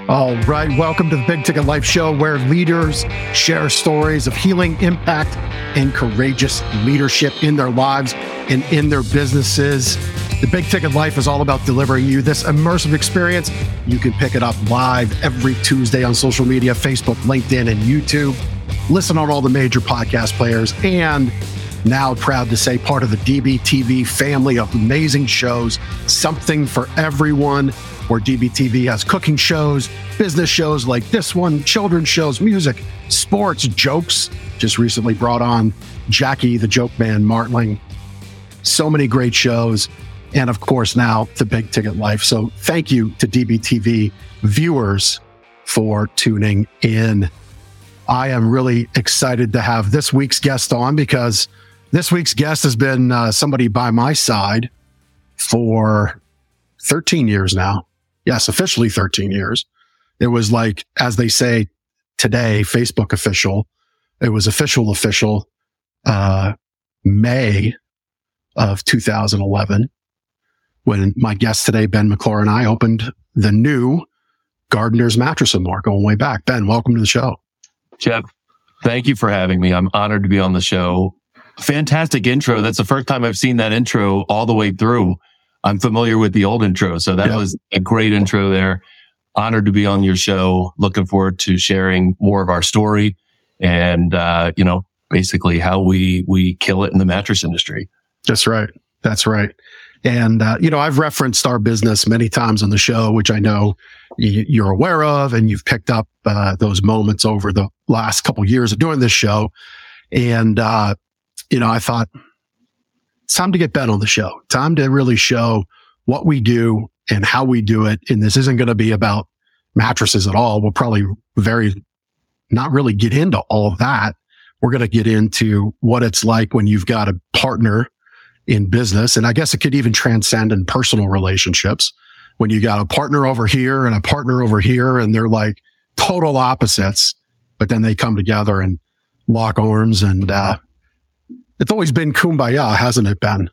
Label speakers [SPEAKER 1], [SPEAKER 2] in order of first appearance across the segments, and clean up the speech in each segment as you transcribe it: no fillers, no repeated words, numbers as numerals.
[SPEAKER 1] All right. Welcome to the Big Ticket Life Show, where leaders share stories of healing, impact, and courageous leadership in their lives and in their businesses. The Big Ticket Life is all about delivering you this immersive experience. You can pick it up live every Tuesday on social media, Facebook, LinkedIn, and YouTube. Listen on all the major podcast players, and now proud to say part of the DBTV family of amazing shows, something for everyone, where DBTV has cooking shows, business shows like this one, children's shows, music, sports, jokes. Just recently brought on Jackie, the joke man, Martling. So many great shows. And of course, now the Big Ticket Life. So thank you to DBTV viewers for tuning in. I am really excited to have this week's guest on, because this week's guest has been somebody by my side for 13 years now. Yes, officially 13 years. It was like, as they say today, Facebook official. It was official May of 2011, when my guest today, Ben McClure, and I opened the new Gardner's Mattress and More, going way back. Ben, welcome to the show.
[SPEAKER 2] Jeff, thank you for having me. I'm honored to be on the show. Fantastic intro. That's the first time I've seen that intro all the way through. I'm familiar with the old intro, so that was a great intro there. Honored to be on your show. Looking forward to sharing more of our story and, basically how we kill it in the mattress industry.
[SPEAKER 1] That's right. That's right. And, I've referenced our business many times on the show, which I know you're aware of, and you've picked up those moments over the last couple of years of doing this show. And, I thought, it's time to get Ben on the show. Time to really show what we do and how we do it. And this isn't going to be about mattresses at all. We'll probably not really get into all of that. We're going to get into what it's like when you've got a partner in business. And I guess it could even transcend in personal relationships, when you got a partner over here and a partner over here, and they're like total opposites, but then they come together and lock arms, and it's always been kumbaya, hasn't it, Ben?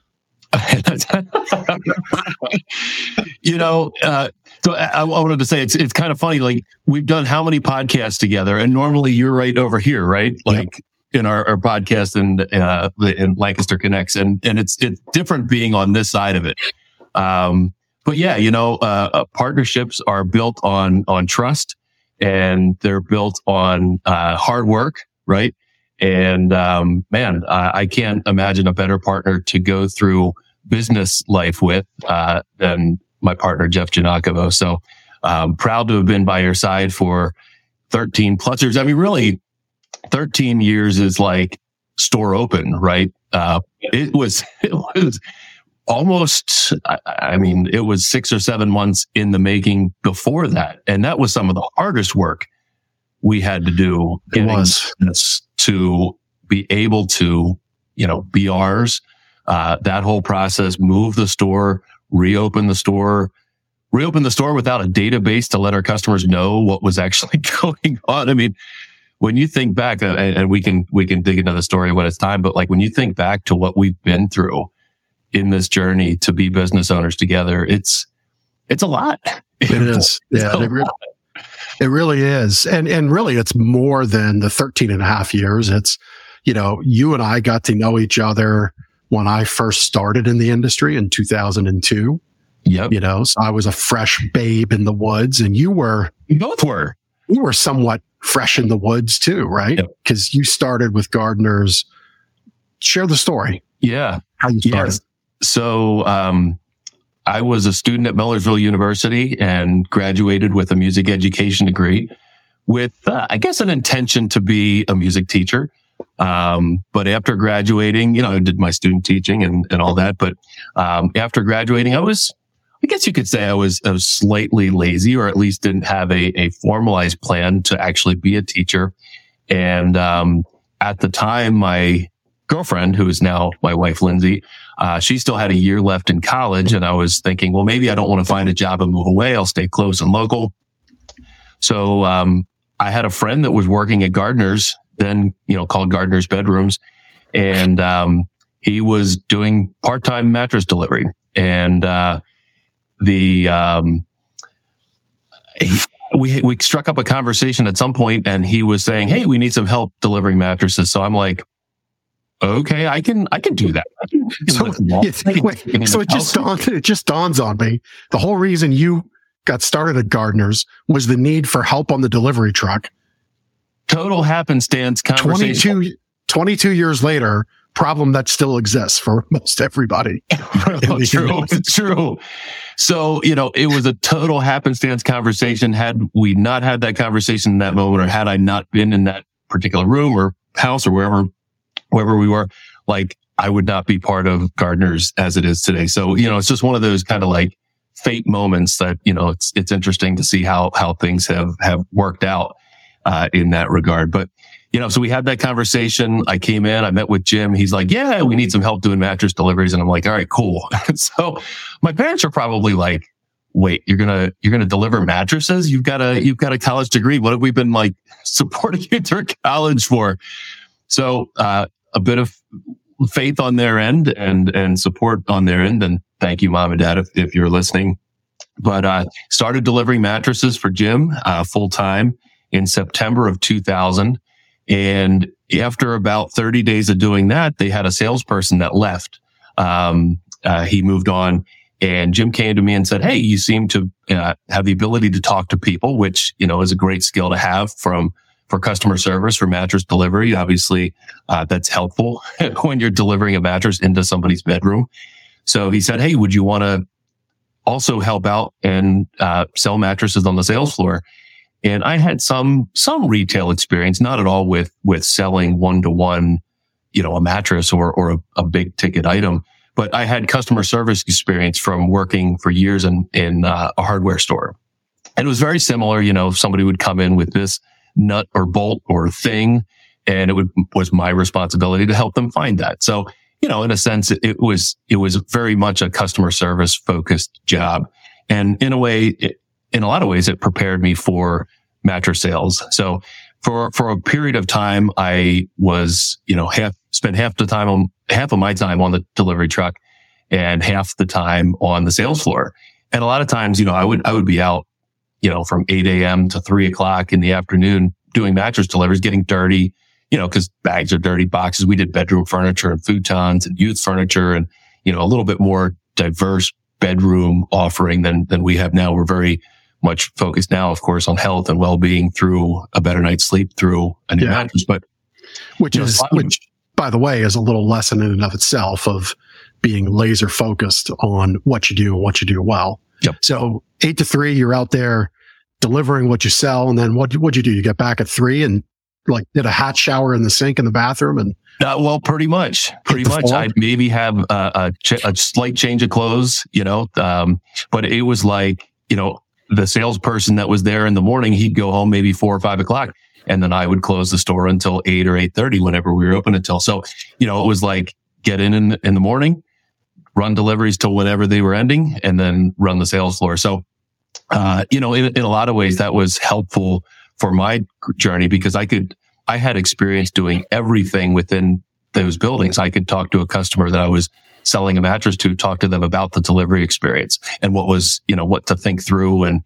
[SPEAKER 2] So I wanted to say it's kind of funny. Like, we've done how many podcasts together, and normally you're right over here, right? Like in our podcast in Lancaster Connects, and it's different being on this side of it. But partnerships are built on trust, and they're built on hard work, right? And I can't imagine a better partner to go through business life with than my partner, Jeff Giannakovo. So proud to have been by your side for 13 plus years. I mean, really, 13 years is like store open, right? It was almost, it was 6 or 7 months in the making before that. And that was some of the hardest work we had to do.
[SPEAKER 1] It was.
[SPEAKER 2] To be able to, be ours, that whole process, move the store, reopen the store without a database to let our customers know what was actually going on. I mean, when you think back, and we can dig into the story when it's time, but like, when you think back to what we've been through in this journey to be business owners together, it's a lot.
[SPEAKER 1] It is. Yeah. It really is. And really, it's more than the 13 and a half years. It's, you and I got to know each other when I first started in the industry in 2002.
[SPEAKER 2] Yep.
[SPEAKER 1] So I was a fresh babe in the woods, and
[SPEAKER 2] We both were.
[SPEAKER 1] You were somewhat fresh in the woods too, right? Because you started with Gardner's. Share the story.
[SPEAKER 2] Yeah.
[SPEAKER 1] How you started.
[SPEAKER 2] Yes. So, I was a student at Millersville University and graduated with a music education degree with, an intention to be a music teacher. But after graduating, I did my student teaching and all that. But after graduating, I guess you could say I was slightly lazy, or at least didn't have a formalized plan to actually be a teacher. And at the time, my girlfriend, who is now my wife, Lindsay, she still had a year left in college. And I was thinking, well, maybe I don't want to find a job and move away. I'll stay close and local. So I had a friend that was working at Gardner's, then, called Gardner's Bedrooms. And he was doing part-time mattress delivery. And we struck up a conversation at some point, and he was saying, "Hey, we need some help delivering mattresses." So I'm like, "Okay, I can do that."
[SPEAKER 1] So it just dawns on me. The whole reason you got started at Gardner's was the need for help on the delivery truck.
[SPEAKER 2] Total happenstance conversation.
[SPEAKER 1] 22 years later, problem that still exists for most everybody.
[SPEAKER 2] True. So, it was a total happenstance conversation. Had we not had that conversation in that moment, or had I not been in that particular room or house or wherever we were, like, I would not be part of Gardner's as it is today. So, it's just one of those kind of like fate moments that, it's interesting to see how things have worked out in that regard. But, so we had that conversation. I came in, I met with Jim. He's like, "Yeah, we need some help doing mattress deliveries." And I'm like, "All right, cool." So my parents are probably like, "Wait, you're going to deliver mattresses? You've got a college degree. What have we been like supporting you through college for?" So, a bit of faith on their end and support on their end. And thank you, Mom and Dad, if you're listening. But, started delivering mattresses for Jim, full time in September of 2000. And after about 30 days of doing that, they had a salesperson that left. He moved on, and Jim came to me and said, "Hey, you seem to have the ability to talk to people," which, is a great skill to have for customer service, for mattress delivery. Obviously, that's helpful when you're delivering a mattress into somebody's bedroom. So he said, "Hey, would you want to also help out and sell mattresses on the sales floor?" And I had some retail experience, not at all with selling one-to-one, a mattress or a big ticket item, but I had customer service experience from working for years in a hardware store. And it was very similar. Somebody would come in with this nut or bolt or thing, and was my responsibility to help them find that. So, in a sense, it was very much a customer service focused job. And in a lot of ways, it prepared me for mattress sales. So for a period of time, I was, spent half of my time on the delivery truck and half the time on the sales floor. And a lot of times, I would be out, from 8 a.m. to 3 o'clock in the afternoon doing mattress deliveries, getting dirty, because bags are dirty, boxes. We did bedroom furniture and futons and youth furniture and, a little bit more diverse bedroom offering than we have now. We're very much focused now, of course, on health and well-being through a better night's sleep, through a new mattress. But
[SPEAKER 1] which, by the way, is a little lesson in and of itself of being laser focused on what you do and what you do well.
[SPEAKER 2] Yep.
[SPEAKER 1] So 8 to 3, you're out there delivering what you sell, and then what'd you do? You get back at 3 and did a hot shower in the sink in the bathroom and.
[SPEAKER 2] Well, pretty much. I'd maybe have a slight change of clothes, but it was like, the salesperson that was there in the morning, he'd go home maybe 4 or 5 o'clock, and then I would close the store until 8 or 8:30, whenever we were open until. So, it was like get in the morning, run deliveries till whenever they were ending, and then run the sales floor. So, in a lot of ways, that was helpful for my journey because I had experience doing everything within those buildings. I could talk to a customer that I was selling a mattress to, talk to them about the delivery experience and what was, what to think through and,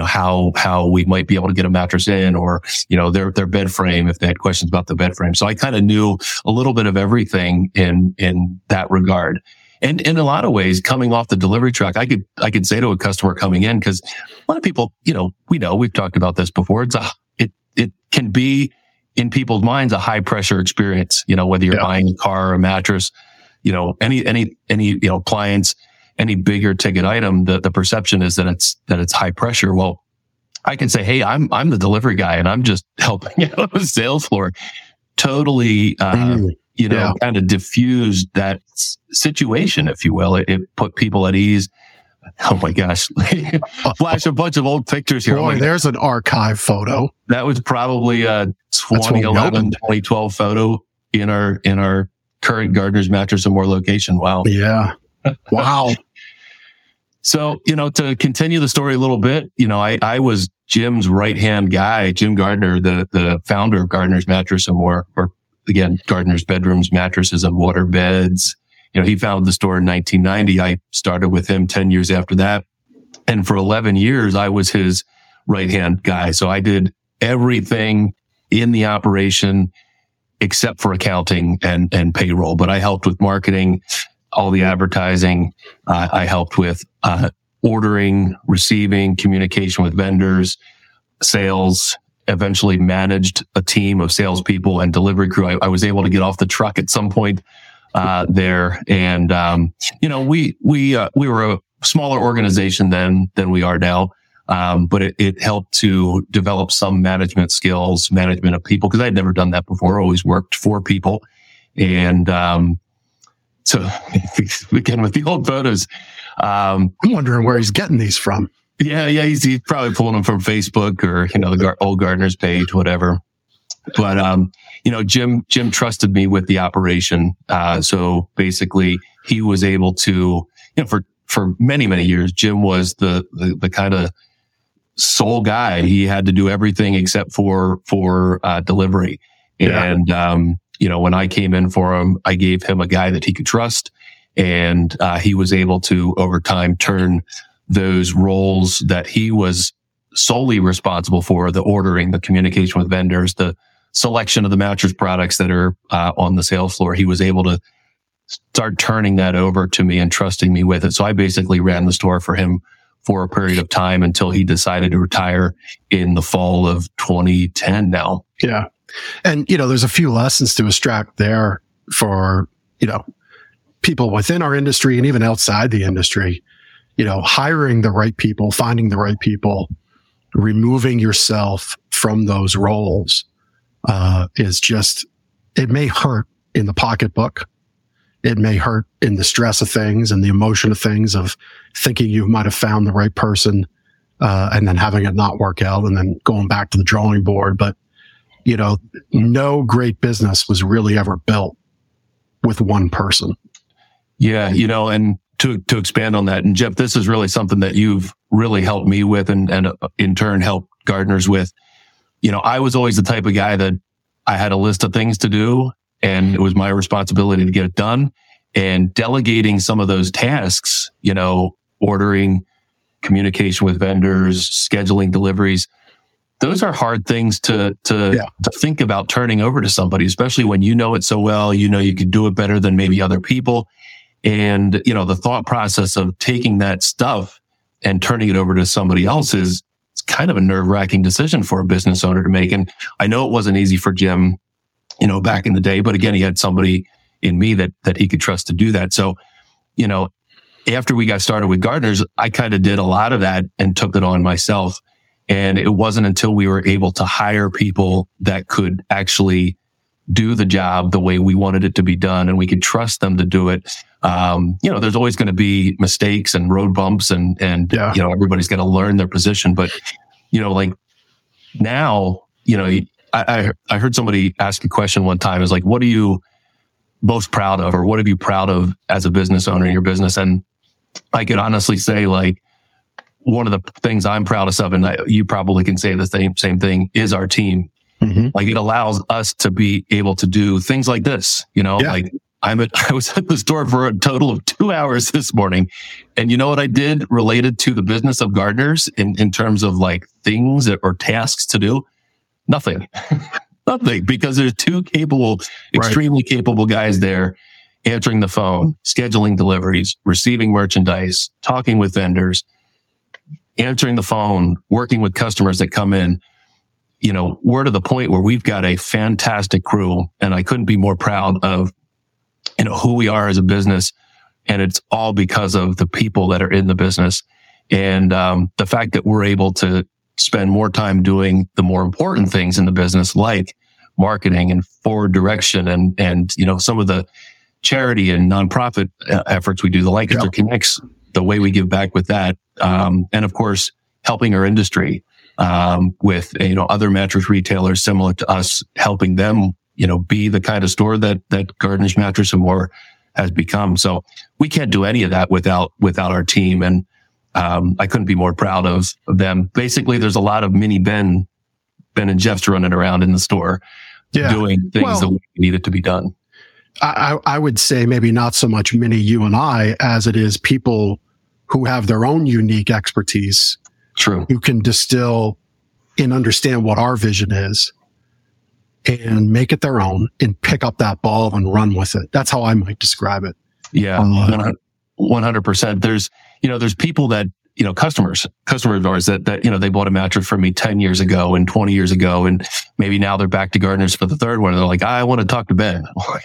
[SPEAKER 2] how we might be able to get a mattress in or, their bed frame if they had questions about the bed frame. So I kind of knew a little bit of everything in that regard. And in a lot of ways, coming off the delivery truck, I could say to a customer coming in, because a lot of people, we've talked about this before. It can be in people's minds a high pressure experience, whether you're buying a car or a mattress, any appliance, any bigger ticket item, the perception is that it's high pressure. Well, I can say, hey, I'm the delivery guy and I'm just helping out on the sales floor. Totally, kind of diffused that situation, if you will. It put people at ease. Oh my gosh. Flash a bunch of old pictures here.
[SPEAKER 1] Boy, there's an archive photo.
[SPEAKER 2] That was probably a 2011, 2012 photo in our current Gardner's Mattress and More location. Wow.
[SPEAKER 1] Yeah. Wow.
[SPEAKER 2] So, to continue the story a little bit, I was Jim's right-hand guy, Jim Gardner, the founder of Gardner's Mattress and More, or again, Gardner's Bedrooms, Mattresses and Water Beds. He founded the store in 1990. I started with him 10 years after that. And for 11 years, I was his right-hand guy. So I did everything in the operation except for accounting and payroll. But I helped with marketing, all the advertising. I helped with ordering, receiving, communication with vendors, sales, eventually managed a team of salespeople and delivery crew. I was able to get off the truck at some point there. And, we were a smaller organization than we are now. But it helped to develop some management skills, management of people, because I had never done that before. I always worked for people. And, so again, with the old photos,
[SPEAKER 1] I'm wondering where he's getting these from.
[SPEAKER 2] Yeah. He's probably pulling them from Facebook or, the old Gardeners page, whatever. But, Jim trusted me with the operation. So basically he was able to, for many, many years, Jim was the kind of sole guy. He had to do everything except for delivery. Yeah. And, when I came in for him, I gave him a guy that he could trust, and he was able to over time turn those roles that he was solely responsible for, the ordering, the communication with vendors, the selection of the mattress products that are on the sales floor. He was able to start turning that over to me and trusting me with it. So I basically ran the store for him for a period of time until he decided to retire in the fall of 2010 now.
[SPEAKER 1] Yeah. And, there's a few lessons to extract there for, people within our industry and even outside the industry, hiring the right people, finding the right people, removing yourself from those roles, is just, it may hurt in the pocketbook. It may hurt in the stress of things and the emotion of things of thinking you might have found the right person, and then having it not work out and then going back to the drawing board. But, no great business was really ever built with one person.
[SPEAKER 2] Yeah. And to expand on that, and Jeff, this is really something that you've really helped me with and in turn helped Gardeners with. I was always the type of guy that I had a list of things to do, and it was my responsibility to get it done. And delegating some of those tasks, ordering, communication with vendors, scheduling deliveries, those are hard things to think about turning over to somebody, especially when you know it so well, you could do it better than maybe other people. And, the thought process of taking that stuff and turning it over to somebody else is kind of a nerve-wracking decision for a business owner to make. And I know it wasn't easy for Jim, back in the day, but again, he had somebody in me that he could trust to do that. So, after we got started with Gardeners, I kind of did a lot of that and took it on myself. And it wasn't until we were able to hire people that could actually do the job the way we wanted it to be done, and we could trust them to do it. There's always going to be mistakes and road bumps and everybody's got to learn their position. But, like now, I heard somebody ask a question one time, is like, what are you most proud of, or what are you proud of as a business owner in your business? And I could honestly say, like, one of the things I'm proudest of, and you probably can say the same thing, is our team. Mm-hmm. Like, it allows us to be able to do things like this, like I was at the store for a total of 2 hours this morning. And you know what I did related to the business of Gardeners in terms of like things or tasks to do? Nothing, because there's two extremely capable guys there answering the phone, scheduling deliveries, receiving merchandise, talking with vendors, answering the phone, working with customers that come in. We're to the point where we've got a fantastic crew, and I couldn't be more proud of, who we are as a business. And it's all because of the people that are in the business. And, the fact that we're able to spend more time doing the more important things in the business, like marketing and forward direction and, some of the charity and nonprofit efforts we do, the Lancaster Connects, the way we give back with that. And of course, helping our industry, with, other mattress retailers similar to us, helping them, be the kind of store that Gardeners Mattress and More has become. So we can't do any of that without our team. And, I couldn't be more proud of them. Basically, there's a lot of mini Ben and Jeff's running around in the store doing things the way they need it to be done.
[SPEAKER 1] I would say maybe not so much mini you and I as it is people who have their own unique expertise
[SPEAKER 2] True.
[SPEAKER 1] who can distill and understand what our vision is and make it their own and pick up that ball and run with it. That's how I might describe it.
[SPEAKER 2] Yeah, 100%. There's people that, customers of ours that, they bought a mattress from me 10 years ago and 20 years ago. And maybe now they're back to Gardeners for the third one. And they're like, I want to talk to Ben.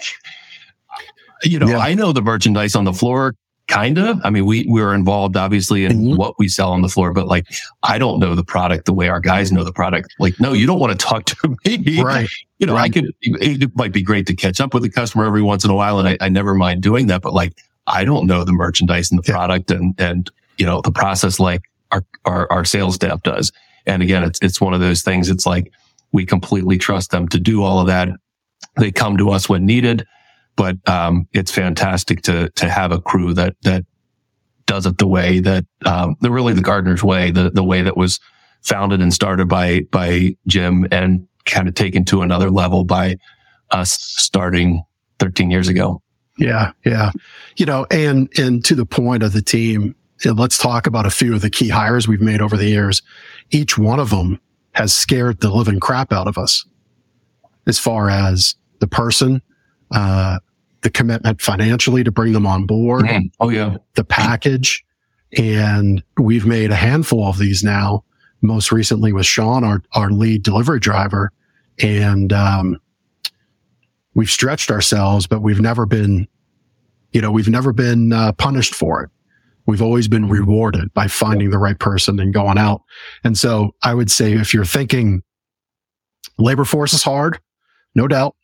[SPEAKER 2] I know the merchandise on the floor, kind of. I mean, we're involved obviously in what we sell on the floor, but like, I don't know the product the way our guys know the product. Like, no, you don't want to talk to me.
[SPEAKER 1] Right.
[SPEAKER 2] It might be great to catch up with the customer every once in a while. And I never mind doing that, but like, I don't know the merchandise and the product and the process like our sales staff does. And again, it's one of those things. It's like, we completely trust them to do all of that. They come to us when needed. But it's fantastic to have a crew that does it the way that the Gardeners way, the way that was founded and started by Jim and kind of taken to another level by us starting 13 years ago.
[SPEAKER 1] Yeah. And to the point of the team, let's talk about a few of the key hires we've made over the years. Each one of them has scared the living crap out of us as far as the person, the commitment financially to bring them on board.
[SPEAKER 2] Oh yeah.
[SPEAKER 1] The package. And we've made a handful of these now, most recently with Sean, our lead delivery driver. And, we've stretched ourselves, but we've never been punished for it. We've always been rewarded by finding the right person and going out. And so I would say if you're thinking labor force is hard, no doubt.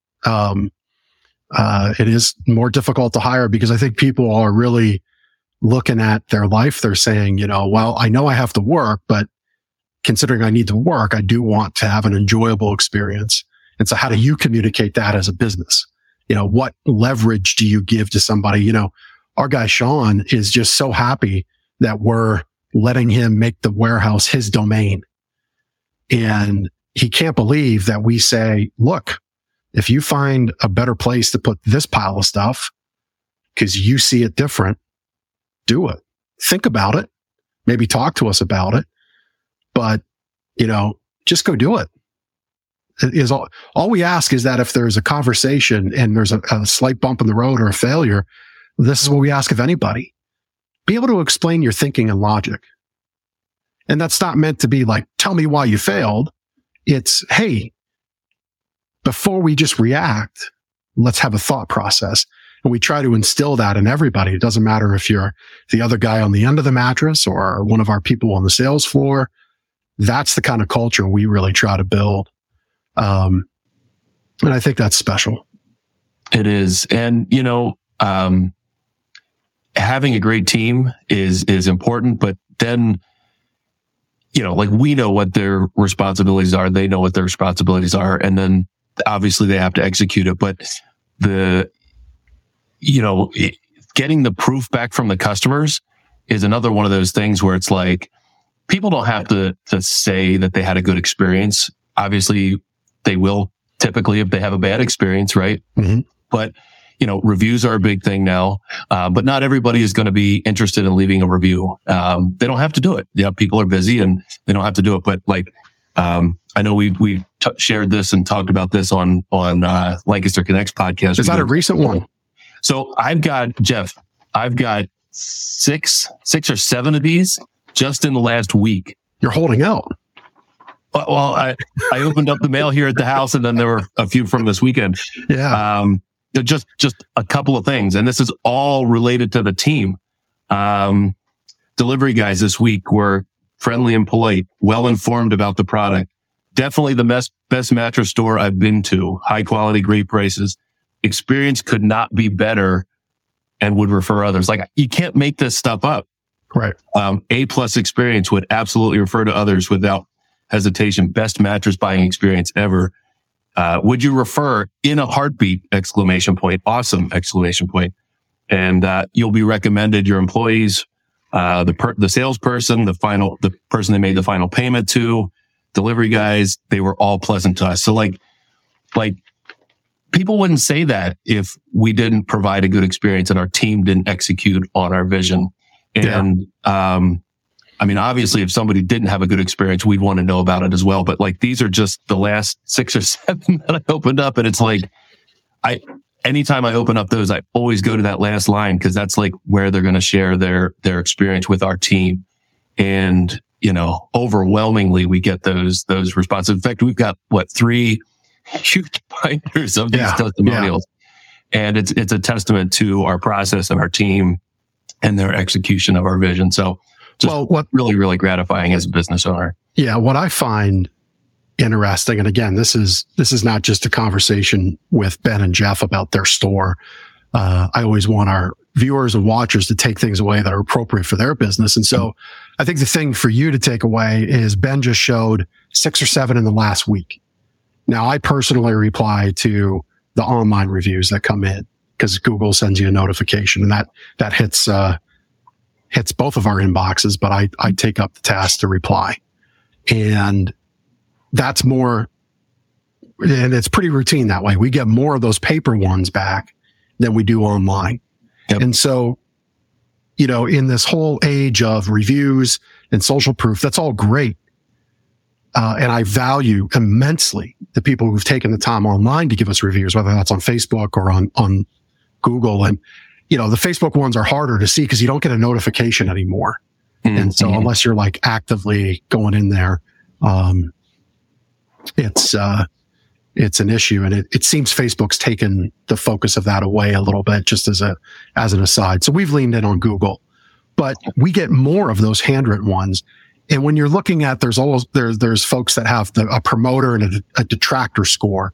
[SPEAKER 1] It is more difficult to hire because I think people are really looking at their life. They're saying, well, I know I have to work, but considering I need to work, I do want to have an enjoyable experience. And so how do you communicate that as a business? What leverage do you give to somebody? Our guy, Sean, is just so happy that we're letting him make the warehouse his domain. And he can't believe that we say, look, if you find a better place to put this pile of stuff because you see it different, do it. Think about it. Maybe talk to us about it. But, just go do it. Is all we ask is that if there's a conversation and there's a slight bump in the road or a failure, this is what we ask of anybody. Be able to explain your thinking and logic. And that's not meant to be like, tell me why you failed. It's, hey, before we just react, let's have a thought process. And we try to instill that in everybody. It doesn't matter if you're the other guy on the end of the mattress or one of our people on the sales floor. That's the kind of culture we really try to build. And I think that's special.
[SPEAKER 2] It is. And, having a great team is important, but then, like we know what their responsibilities are. They know what their responsibilities are. And then obviously they have to execute it. But getting the proof back from the customers is another one of those things where it's like, people don't have to say that they had a good experience. Obviously they will typically if they have a bad experience, right? Mm-hmm. But, reviews are a big thing now. But not everybody is going to be interested in leaving a review. They don't have to do it. Yeah. People are busy and they don't have to do it. But like, I know we've shared this and talked about this on Lancaster Connects podcast.
[SPEAKER 1] Is that a recent one?
[SPEAKER 2] So I've got six or seven of these just in the last week.
[SPEAKER 1] You're holding out.
[SPEAKER 2] Well, I opened up the mail here at the house and then there were a few from this weekend.
[SPEAKER 1] Yeah.
[SPEAKER 2] Just a couple of things. And this is all related to the team. Delivery guys this week were friendly and polite, well informed about the product. Definitely the best mattress store I've been to. High quality, great prices. Experience could not be better and would refer others. Like, you can't make this stuff up.
[SPEAKER 1] Right.
[SPEAKER 2] A+ experience, would absolutely refer to others without hesitation. Best mattress buying experience ever. Would you refer in a heartbeat! ! Awesome! ! And you'll be recommended. Your employees, the salesperson, the person they made the final payment to, delivery guys, they were all pleasant to us. So like people wouldn't say that if we didn't provide a good experience and our team didn't execute on our vision. And I mean, obviously, if somebody didn't have a good experience, we'd want to know about it as well. But like, these are just the last 6 or 7 that I opened up. And it's like, anytime I open up those, I always go to that last line, because that's like where they're going to share their experience with our team. And, overwhelmingly, we get those responses. In fact, we've got 3 huge binders of these testimonials. Yeah. And it's a testament to our process and our team and their execution of our vision. So what really, really gratifying as a business owner.
[SPEAKER 1] Yeah. What I find interesting, and again, this is not just a conversation with Ben and Jeff about their store. I always want our viewers and watchers to take things away that are appropriate for their business. And so I think the thing for you to take away is Ben just showed 6 or 7 in the last week. Now, I personally reply to the online reviews that come in, because Google sends you a notification, and that hits both of our inboxes, but I take up the task to reply. And that's more, and it's pretty routine that way. We get more of those paper ones back than we do online. Yep. And so, in this whole age of reviews and social proof, that's all great. And I value immensely the people who've taken the time online to give us reviews, whether that's on Facebook or on Google. And, the Facebook ones are harder to see because you don't get a notification anymore. Mm-hmm. And so unless you're like actively going in there, it's an issue. And it seems Facebook's taken the focus of that away a little bit, just as an aside. So we've leaned in on Google, but we get more of those handwritten ones. And when you're looking at, there's folks that have a promoter and a detractor score.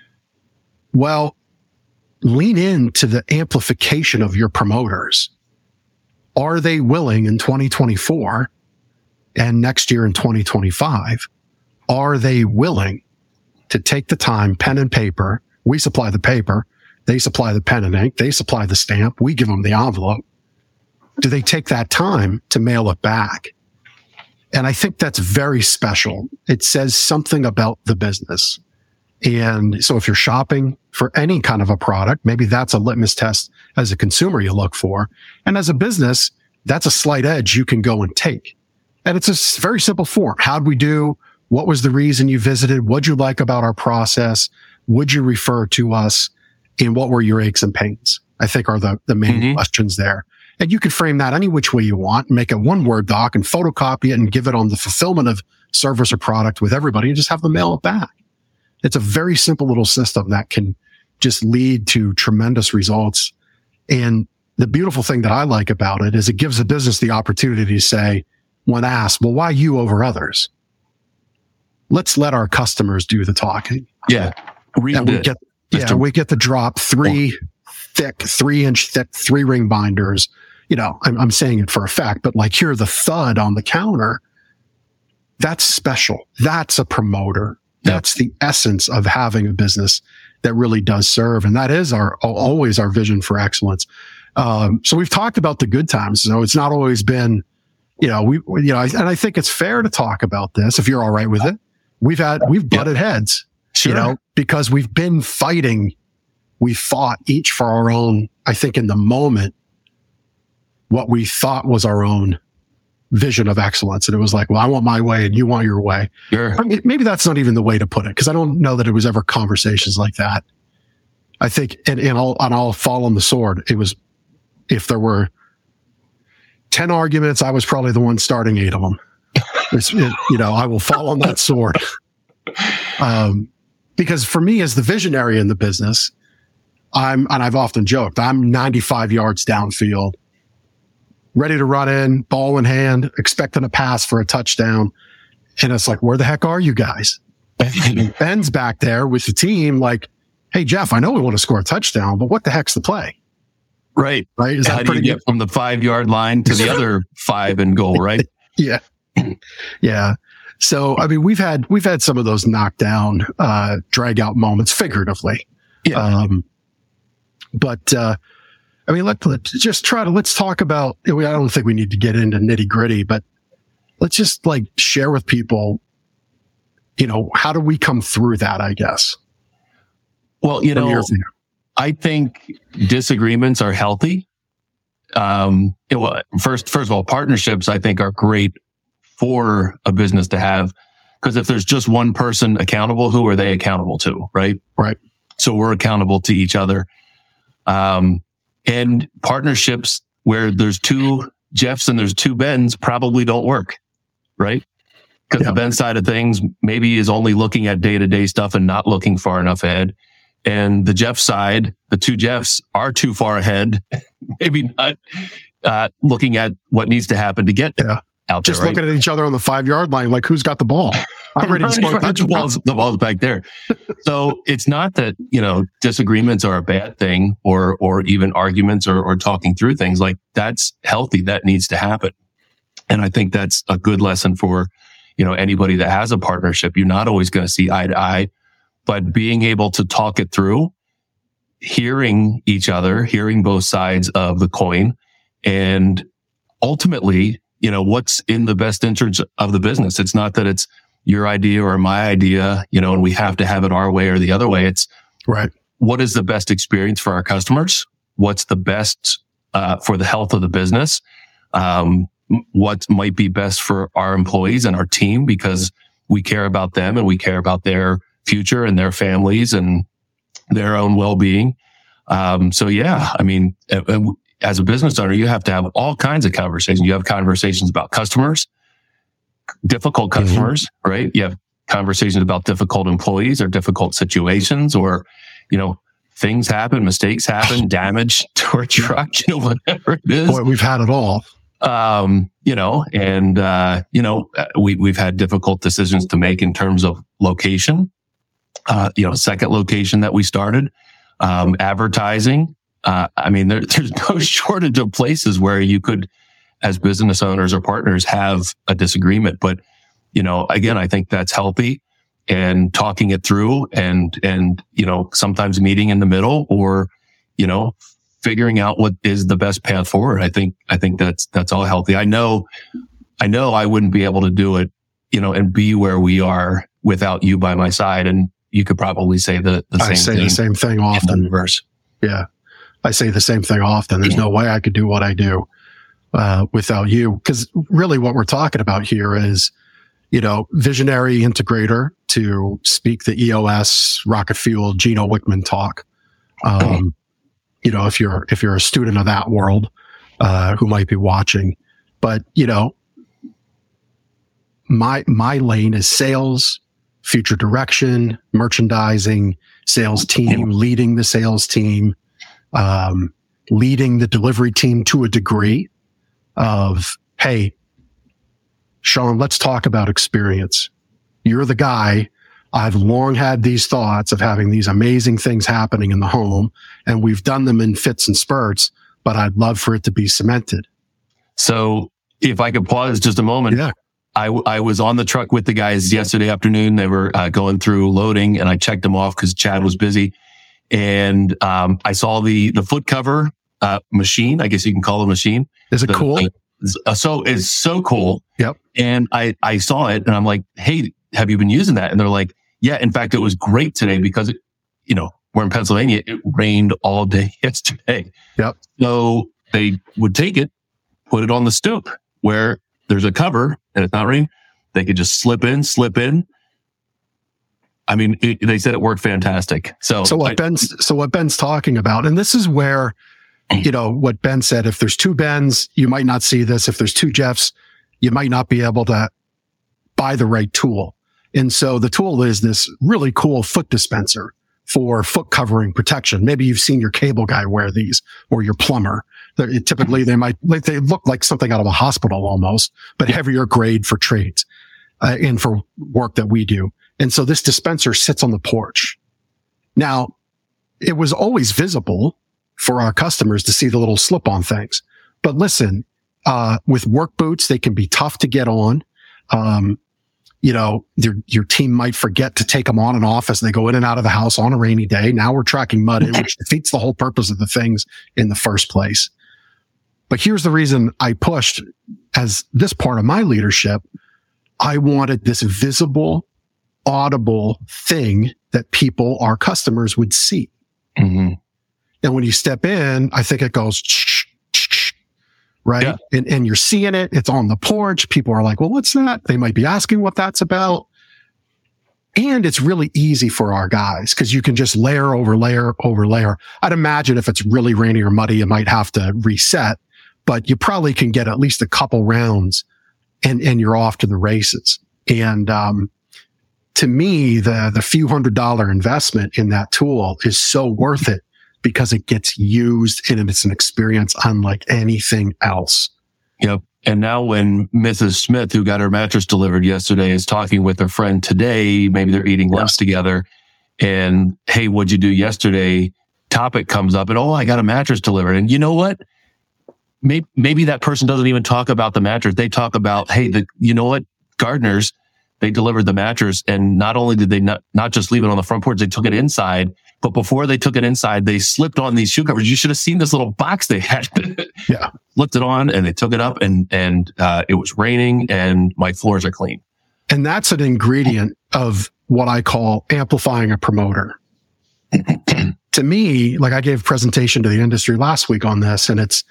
[SPEAKER 1] Well, lean into the amplification of your promoters. Are they willing in 2024 and next year in 2025? Are they willing to take the time, pen and paper? We supply the paper. They supply the pen and ink. They supply the stamp. We give them the envelope. Do they take that time to mail it back? And I think that's very special. It says something about the business. And so if you're shopping for any kind of a product, maybe that's a litmus test as a consumer you look for. And as a business, that's a slight edge you can go and take. And it's a very simple form. How'd we do? What was the reason you visited? What'd you like about our process? Would you refer to us? And what were your aches and pains? I think are the main questions there. And you can frame that any which way you want, make a one-word doc and photocopy it and give it on the fulfillment of service or product with everybody and just have them mail it back. It's a very simple little system that can just lead to tremendous results. And the beautiful thing that I like about it is it gives a business the opportunity to say, when asked, well, why you over others? Let's let our customers do the talking.
[SPEAKER 2] Yeah.
[SPEAKER 1] We get to drop 3-inch thick 3-ring binders. I'm saying it for a fact, but like hear the thud on the counter. That's special. That's a promoter. That's the essence of having a business that really does serve. And that is always our vision for excellence. So we've talked about the good times. So it's not always been, and I think it's fair to talk about this if you're all right with it. We've butted heads,
[SPEAKER 2] sure.
[SPEAKER 1] Because we've been fighting. We fought each for our own, I think in the moment, what we thought was our own vision of excellence. And it was like, well, I want my way and you want your way.
[SPEAKER 2] Sure.
[SPEAKER 1] Maybe that's not even the way to put it, because I don't know that it was ever conversations like that. I think, and I'll fall on the sword. It was, if there were 10 arguments, I was probably the one starting 8 of them. I will fall on that sword. Because for me, as the visionary in the business, and I've often joked, I'm 95 yards downfield, ready to run in, ball in hand, expecting a pass for a touchdown. And it's like, where the heck are you guys? And Ben's back there with the team like, hey, Jeff, I know we want to score a touchdown, but what the heck's the play?
[SPEAKER 2] Right.
[SPEAKER 1] Right.
[SPEAKER 2] How do you get from the 5-yard line to the other 5 and goal, right?
[SPEAKER 1] Yeah. Yeah. So, I mean, we've had some of those knockdown, drag out moments figuratively.
[SPEAKER 2] Yeah.
[SPEAKER 1] I mean, let's talk about, I don't think we need to get into nitty gritty, but let's just share with people, how do we come through that, I guess?
[SPEAKER 2] Well, I think disagreements are healthy. First of all, partnerships, I think, are great for a business to have. Because if there's just one person accountable, who are they accountable to? Right.
[SPEAKER 1] Right.
[SPEAKER 2] So we're accountable to each other. And partnerships where there's two Jeffs and there's two Bens probably don't work. Right. Because the Ben side of things maybe is only looking at day-to-day stuff and not looking far enough ahead. And the Jeff side, the two Jeffs are too far ahead, maybe not looking at what needs to happen to get out
[SPEAKER 1] just
[SPEAKER 2] there.
[SPEAKER 1] Looking at each other on the 5-yard line, like, who's got the ball? I'm ready to score.
[SPEAKER 2] The ball's back there. So it's not that, disagreements are a bad thing or even arguments or talking through things. Like, that's healthy. That needs to happen. And I think that's a good lesson for, anybody that has a partnership. You're not always going to see eye to eye, but being able to talk it through, hearing each other, hearing both sides of the coin, and ultimately, what's in the best interest of the business. It's not that it's your idea or my idea, and we have to have it our way or the other way. It's
[SPEAKER 1] right.
[SPEAKER 2] What is the best experience for our customers? What's the best for the health of the business? What might be best for our employees and our team, because we care about them and we care about their future and their families and their own well-being. So yeah, I mean, as a business owner, you have to have all kinds of conversations. You have conversations about customers, difficult customers, right? You have conversations about difficult employees or difficult situations, or, things happen, mistakes happen, damage to our truck, whatever it is.
[SPEAKER 1] Boy, we've had it all.
[SPEAKER 2] We've had difficult decisions to make in terms of location, second location that we started, advertising. There's no shortage of places where you could, as business owners or partners, have a disagreement. But, again, I think that's healthy, and talking it through and sometimes meeting in the middle, or, figuring out what is the best path forward. I think that's all healthy. I know I wouldn't be able to do it, and be where we are without you by my side. And you could probably say the same thing
[SPEAKER 1] often.
[SPEAKER 2] Reverse.
[SPEAKER 1] Yeah. I say the same thing often. There's no way I could do what I do without you. Because really what we're talking about here is, visionary integrator, to speak the EOS rocket fuel Gino Wickman talk. If you're a student of that world, who might be watching, but my lane is sales, future direction, merchandising, sales team, leading the sales team, leading the delivery team to a degree of, hey, Sean, let's talk about experience. You're the guy. I've long had these thoughts of having these amazing things happening in the home, and we've done them in fits and spurts, but I'd love for it to be cemented.
[SPEAKER 2] So if I could pause just a moment.
[SPEAKER 1] Yeah.
[SPEAKER 2] I was on the truck with the guys yesterday afternoon. They were going through loading, and I checked them off because Chad was busy. And I saw the foot cover machine. I guess you can call it a machine.
[SPEAKER 1] Is it cool?
[SPEAKER 2] It's so cool.
[SPEAKER 1] Yep.
[SPEAKER 2] And I saw it, and I'm like, hey, have you been using that? And they're like, yeah, in fact, it was great today because, we're in Pennsylvania. It rained all day yesterday.
[SPEAKER 1] Yep.
[SPEAKER 2] So they would take it, put it on the stoop where there's a cover and it's not raining. They could just slip in. They said it worked fantastic. So what Ben's
[SPEAKER 1] talking about, and this is where, what Ben said, if there's two Bens, you might not see this. If there's two Jeffs, you might not be able to buy the right tool. And so the tool is this really cool foot dispenser for foot covering protection. Maybe you've seen your cable guy wear these, or your plumber. Typically they look like something out of a hospital almost, but heavier grade for trades, and for work that we do. And so this dispenser sits on the porch. Now, it was always visible for our customers to see the little slip-on things. But listen, with work boots, they can be tough to get on. Your team might forget to take them on and off as they go in and out of the house on a rainy day. Now we're tracking mud, which defeats the whole purpose of the things in the first place. But here's the reason I pushed as this part of my leadership. I wanted this visible, audible thing that people, our customers, would see. Mm-hmm. And when you step in, I think it goes, right?
[SPEAKER 2] Yeah.
[SPEAKER 1] And you're seeing it. It's on the porch. People are like, well, what's that? They might be asking what that's about. And it's really easy for our guys because you can just layer over layer over layer. I'd imagine if it's really rainy or muddy, you might have to reset, but you probably can get at least a couple rounds and you're off to the races. And, to me, the few $100 investment in that tool is so worth it because it gets used and it's an experience unlike anything else.
[SPEAKER 2] Yep. And now when Mrs. Smith, who got her mattress delivered yesterday, is talking with her friend today, maybe they're eating lunch together, and hey, what'd you do yesterday? Topic comes up and, oh, I got a mattress delivered. And you know what? Maybe that person doesn't even talk about the mattress. They talk about, hey, you know what? Gardeners, they delivered the mattress, and not only did they not just leave it on the front porch, they took it inside. But before they took it inside, they slipped on these shoe covers. You should have seen this little box they had.
[SPEAKER 1] Yeah.
[SPEAKER 2] Flipped it on and they took it up and it was raining and my floors are clean.
[SPEAKER 1] And that's an ingredient of what I call amplifying a promoter. To me, like I gave a presentation to the industry last week on this, and it's,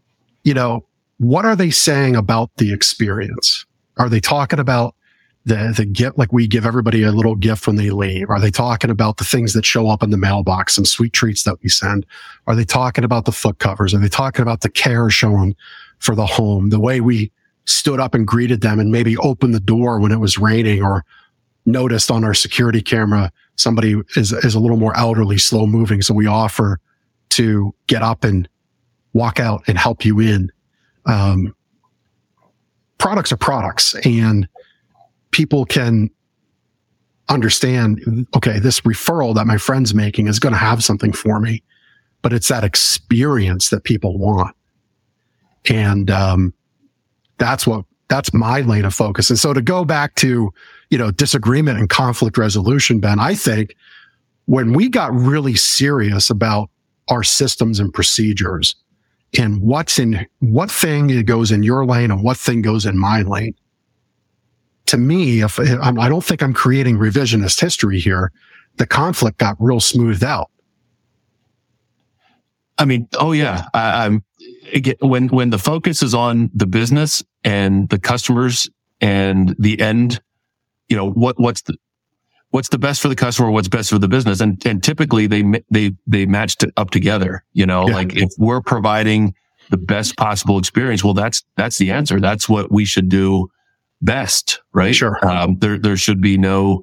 [SPEAKER 1] what are they saying about the experience? Are they talking about the gift, like we give everybody a little gift when they leave? Are they talking about the things that show up in the mailbox and sweet treats that we send? Are they talking about the foot covers? Are they talking about the care shown for the home? The way we stood up and greeted them and maybe opened the door when it was raining, or noticed on our security camera somebody is a little more elderly, slow moving. So we offer to get up and walk out and help you in. Products are products, and people can understand, okay, this referral that my friend's making is going to have something for me, but it's that experience that people want. And, that's my lane of focus. And so to go back to, disagreement and conflict resolution, Ben, I think when we got really serious about our systems and procedures and what thing goes in your lane and what thing goes in my lane, to me, I don't think I'm creating revisionist history here. The conflict got real smoothed out.
[SPEAKER 2] I mean, oh yeah. When the focus is on the business and the customers and the end, what's the best for the customer, what's best for the business, and typically they matched up together. Like if we're providing the best possible experience, well, that's the answer. That's what we should do best, right?
[SPEAKER 1] Sure.
[SPEAKER 2] There should be no,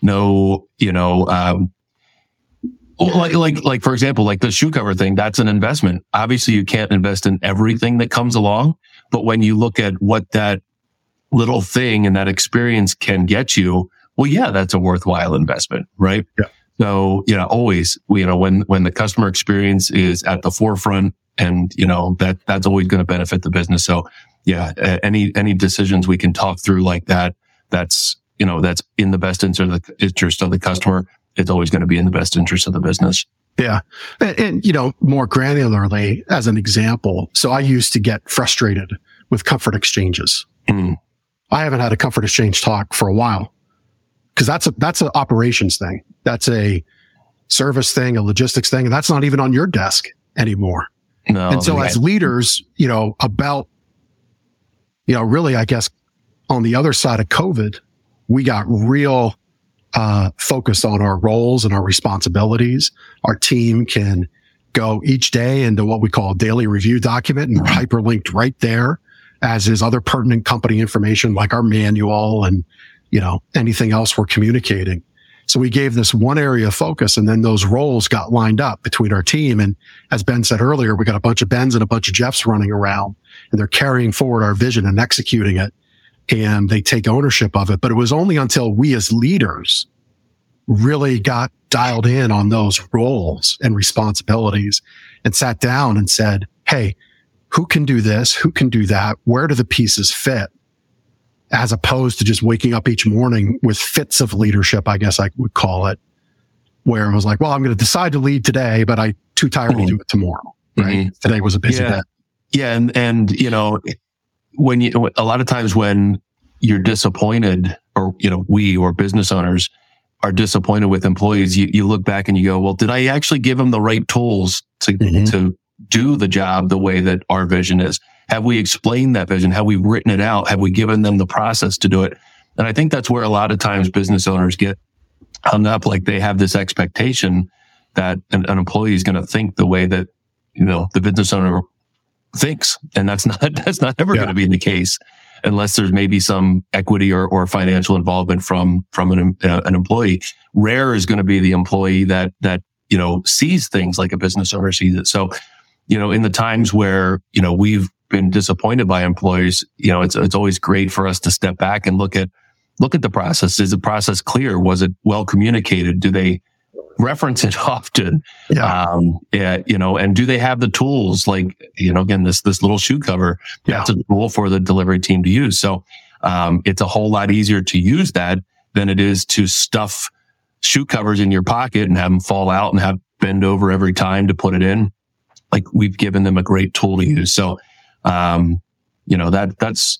[SPEAKER 2] like for example, like the shoe cover thing, that's an investment. Obviously you can't invest in everything that comes along, but when you look at what that little thing and that experience can get you, well, yeah, that's a worthwhile investment, right?
[SPEAKER 1] Yeah.
[SPEAKER 2] So, always, when the customer experience is at the forefront, and, that's always going to benefit the business. So yeah, any decisions we can talk through like that, that's in the best interest of the customer. It's always going to be in the best interest of the business.
[SPEAKER 1] Yeah. And more granularly, as an example, so I used to get frustrated with comfort exchanges.
[SPEAKER 2] Mm.
[SPEAKER 1] I haven't had a comfort exchange talk for a while because that's an operations thing. That's a service thing, a logistics thing. And that's not even on your desk anymore.
[SPEAKER 2] No.
[SPEAKER 1] And so as leaders, really, I guess on the other side of COVID, we got real focused on our roles and our responsibilities. Our team can go each day into what we call a daily review document, and we're hyperlinked right there, as is other pertinent company information like our manual and, anything else we're communicating. So we gave this one area of focus, and then those roles got lined up between our team. And as Ben said earlier, we got a bunch of Bens and a bunch of Jeffs running around, and they're carrying forward our vision and executing it. And they take ownership of it. But it was only until we as leaders really got dialed in on those roles and responsibilities and sat down and said, hey, who can do this? Who can do that? Where do the pieces fit? As opposed to just waking up each morning with fits of leadership, I guess I would call it, where it was like, well, I'm going to decide to lead today, but I'm too tired to do it tomorrow. Right. Mm-hmm. Today was a busy day.
[SPEAKER 2] Yeah. And, when a lot of times when you're disappointed, or, we or business owners are disappointed with employees, you look back and you go, well, did I actually give them the right tools to do the job the way that our vision is? Have we explained that vision? Have we written it out? Have we given them the process to do it? And I think that's where a lot of times business owners get hung up. Like they have this expectation that an employee is going to think the way that, the business owner thinks. And that's not ever going to be the case unless there's maybe some equity or financial involvement from an employee. Rare is going to be the employee that sees things like a business owner sees it. So, in the times where, we've been disappointed by employees, it's always great for us to step back and look at the process. Is the process clear? Was it well communicated? Do they reference it often? And do they have the tools? Like, again, this little shoe cover, that's a tool for the delivery team to use. So, it's a whole lot easier to use that than it is to stuff shoe covers in your pocket and have them fall out and have bend over every time to put it in. Like we've given them a great tool to use. So, that's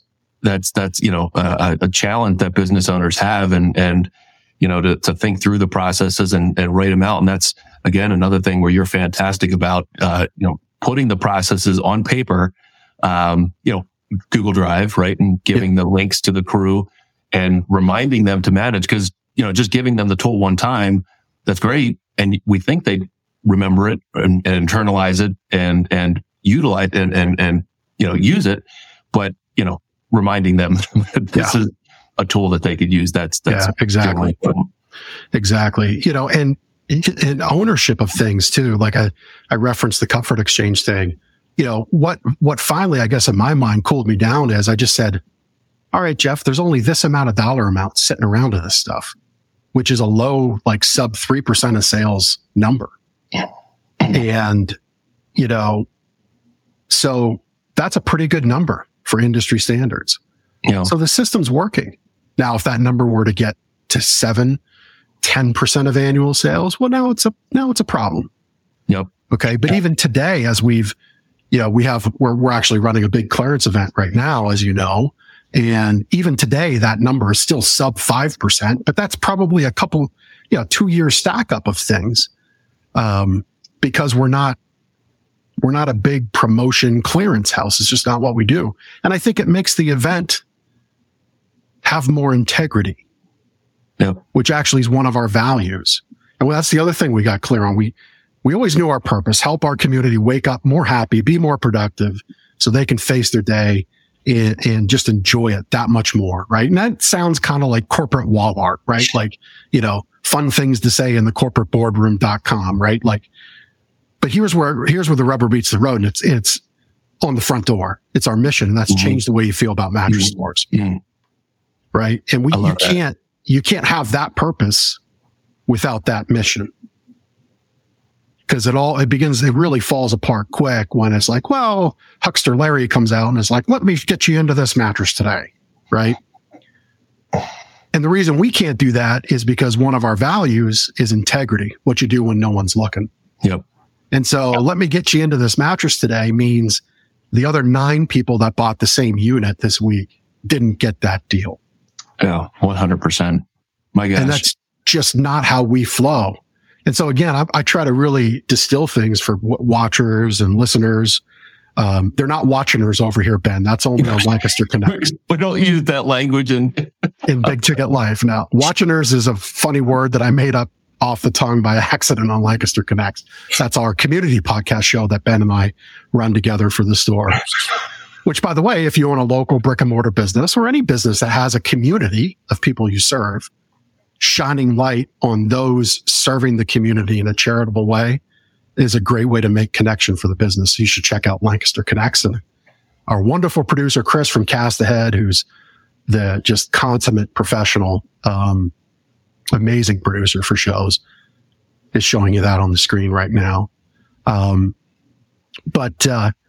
[SPEAKER 2] a challenge that business owners have and to think through the processes and write them out. And that's, again, another thing where you're fantastic about, putting the processes on paper, Google Drive, right? And giving the links to the crew and reminding them to manage. Cause, just giving them the tool one time, that's great. And we think they remember it and internalize it and utilize and use it. But, reminding them that this is a tool that they could use. That's
[SPEAKER 1] exactly. Exactly. And ownership of things too. Like I referenced the Comfort Exchange thing. What finally, I guess in my mind cooled me down is I just said, all right, Jeff, there's only this amount of dollar amount sitting around to this stuff, which is a low, like sub 3% of sales number. And, so that's a pretty good number for industry standards. So the system's working. Now, if that number were to get to 7-10% of annual sales, well, now it's a problem.
[SPEAKER 2] Yep.
[SPEAKER 1] Okay. But even today, as we're actually running a big clearance event right now, as you know, and even today, that number is still sub 5%, but that's probably a couple, 2-year stack up of things. Because we're not a big promotion clearance house. It's just not what we do. And I think it makes the event have more integrity, which actually is one of our values. And that's the other thing we got clear on. We always knew our purpose, help our community wake up more happy, be more productive so they can face their day and just enjoy it that much more. Right. And that sounds kind of like corporate wall art, right? Like, fun things to say in the corporateboardroom.com, right? Like, but here's where the rubber meets the road, and it's on the front door. It's our mission, and that's changed the way you feel about mattress stores, right? And you can't have that purpose without that mission, because it really falls apart quick when it's like, well, Huckster Larry comes out and is like, let me get you into this mattress today, right? And the reason we can't do that is because one of our values is integrity, what you do when no one's looking.
[SPEAKER 2] Yep.
[SPEAKER 1] And so let me get you into this mattress today means the other 9 people that bought the same unit this week didn't get that deal.
[SPEAKER 2] Yeah, 100%. My gosh.
[SPEAKER 1] And that's just not how we flow. And so again, I try to really distill things for watchers and listeners. They're not watchers over here, Ben. That's only on Lancaster Connects.
[SPEAKER 2] We don't use that language in
[SPEAKER 1] Big Ticket Life. Now, watchers is a funny word that I made up off the tongue by accident on Lancaster Connects. That's our community podcast show that Ben and I run together for the store. Which, by the way, if you own a local brick and mortar business or any business that has a community of people you serve, shining light on those serving the community in a charitable way is a great way to make connection for the business. You should check out Lancaster Connects. And our wonderful producer, Chris from Cast Ahead, who's the just consummate professional, amazing producer for shows, is showing you that on the screen right now. But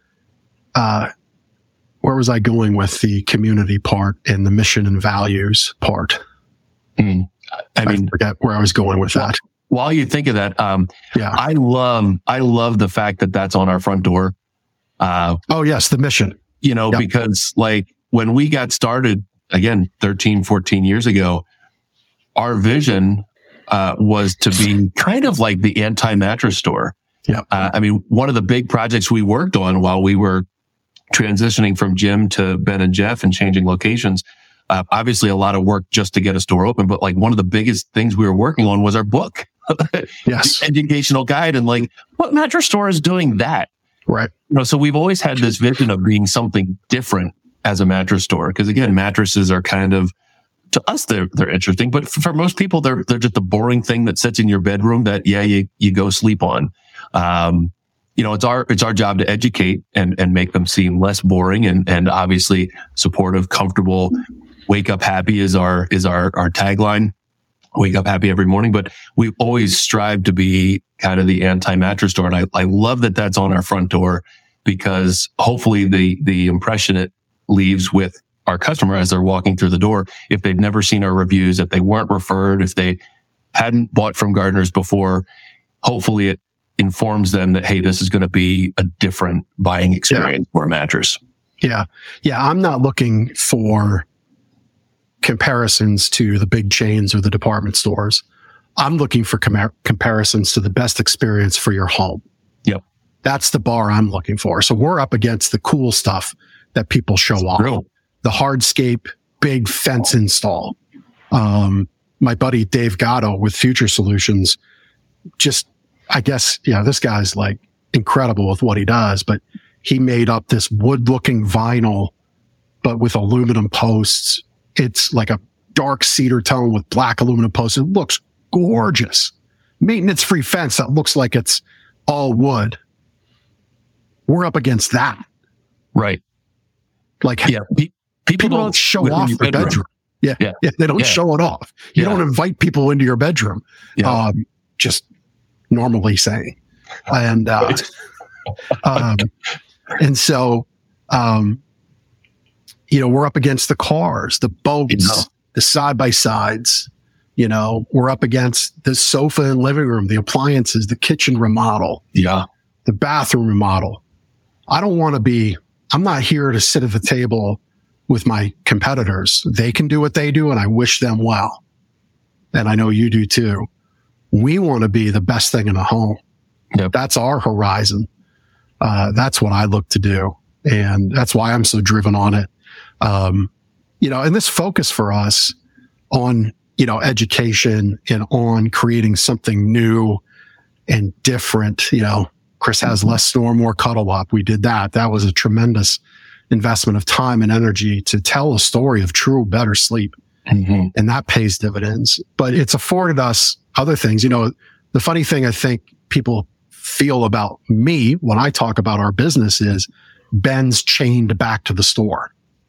[SPEAKER 1] where was I going with the community part and the mission and values part? I forget where I was going with that.
[SPEAKER 2] While you think of that, I love the fact that that's on our front door.
[SPEAKER 1] Oh yes, the mission.
[SPEAKER 2] Because like when we got started, again, 13, 14 years ago, our vision was to be kind of like the anti-mattress store.
[SPEAKER 1] Yeah.
[SPEAKER 2] One of the big projects we worked on while we were transitioning from Jim to Ben and Jeff and changing locations, obviously a lot of work just to get a store open. But like one of the biggest things we were working on was our book,
[SPEAKER 1] yes,
[SPEAKER 2] the educational guide, and like what mattress store is doing that?
[SPEAKER 1] Right.
[SPEAKER 2] So we've always had this vision of being something different as a mattress store. Because again, mattresses are kind of, to us, they're interesting, but for most people, they're just a boring thing that sits in your bedroom that, you go sleep on. It's our job to educate and make them seem less boring and obviously supportive, comfortable. Wake up happy is our tagline. Wake up happy every morning, but we've always strived to be kind of the anti-mattress store. And I love that that's on our front door, because hopefully the impression it leaves with our customer as they're walking through the door, if they've never seen our reviews, if they weren't referred, if they hadn't bought from Gardeners before, hopefully it informs them that, hey, this is going to be a different buying experience for a mattress.
[SPEAKER 1] Yeah. Yeah. I'm not looking for comparisons to the big chains or the department stores. I'm looking for comparisons to the best experience for your home.
[SPEAKER 2] Yep.
[SPEAKER 1] That's the bar I'm looking for. So we're up against the cool stuff that people show off.
[SPEAKER 2] Real.
[SPEAKER 1] The hardscape, big fence install. My buddy Dave Gatto with Future Solutions, just, I guess, this guy's like incredible with what he does, but he made up this wood looking vinyl, but with aluminum posts. It's like a dark cedar tone with black aluminum posts. It looks gorgeous. Maintenance free fence that looks like it's all wood. We're up against that.
[SPEAKER 2] Right.
[SPEAKER 1] Like, people don't show off their bedroom. Yeah. They don't show it off. You don't invite people into your bedroom. Just normally saying. And, and so, we're up against the cars, the boats, the side-by-sides. We're up against the sofa and living room, the appliances, the kitchen remodel, the bathroom remodel. I'm not here to sit at the table with my competitors. They can do what they do, and I wish them well. And I know you do too. We want to be the best thing in the home.
[SPEAKER 2] Yep.
[SPEAKER 1] That's our horizon. That's what I look to do. And that's why I'm so driven on it. And this focus for us on, education and on creating something new and different. Chris has Less Snore, More Cuddle Up. We did that. That was a tremendous investment of time and energy to tell a story of true better sleep.
[SPEAKER 2] Mm-hmm.
[SPEAKER 1] And that pays dividends, but it's afforded us other things. The funny thing I think people feel about me when I talk about our business is Ben's chained back to the store.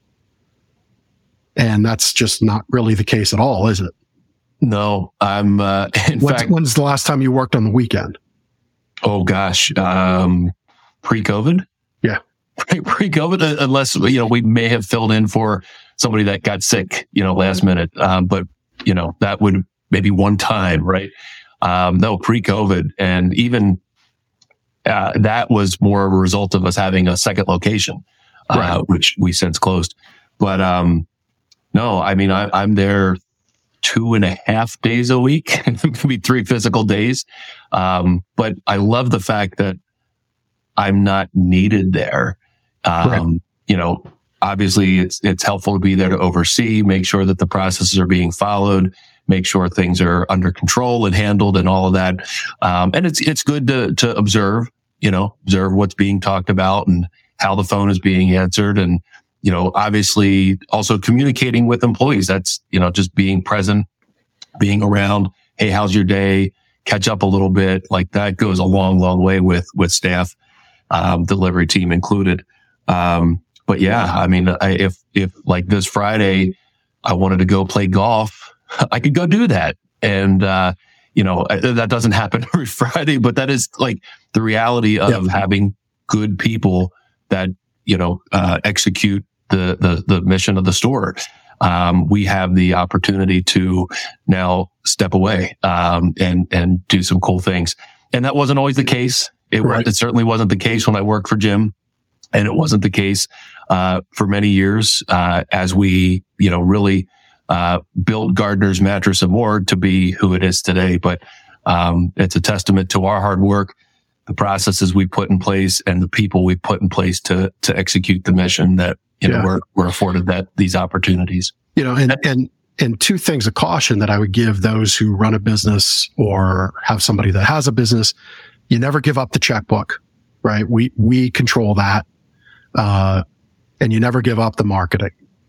[SPEAKER 1] And that's just not really the case at all, is it?
[SPEAKER 2] No, I'm,
[SPEAKER 1] when's the last time you worked on the weekend?
[SPEAKER 2] Oh gosh. Pre-COVID?
[SPEAKER 1] Yeah.
[SPEAKER 2] Pre-COVID, unless, we may have filled in for somebody that got sick, last minute. But, that would maybe one time, right? No, pre-COVID. And even, that was more of a result of us having a second location,
[SPEAKER 1] right,
[SPEAKER 2] which we since closed. But, no, I mean, I'm there 2.5 days a week, maybe 3 physical days. But I love the fact that I'm not needed there.
[SPEAKER 1] Right.
[SPEAKER 2] Obviously it's helpful to be there to oversee, make sure that the processes are being followed, make sure things are under control and handled and all of that. And it's good to observe what's being talked about and how the phone is being answered. And, obviously also communicating with employees. That's, just being present, being around. Hey, how's your day? Catch up a little bit. Like that goes a long, long way with staff, delivery team included. But yeah, I mean, if like this Friday, I wanted to go play golf, I could go do that. And, that doesn't happen every Friday, but that is like the reality of having good people that, execute the mission of the store. We have the opportunity to now step away, and do some cool things. And that wasn't always the case. It certainly wasn't the case when I worked for Jim. And it wasn't the case, for many years, as we, really, built Gardeners Mattress and More to be who it is today. But, it's a testament to our hard work, the processes we put in place and the people we put in place to execute the mission that, we're afforded these opportunities.
[SPEAKER 1] And two things of caution that I would give those who run a business or have somebody that has a business: you never give up the checkbook, right? We control that. And you never give up the marketing.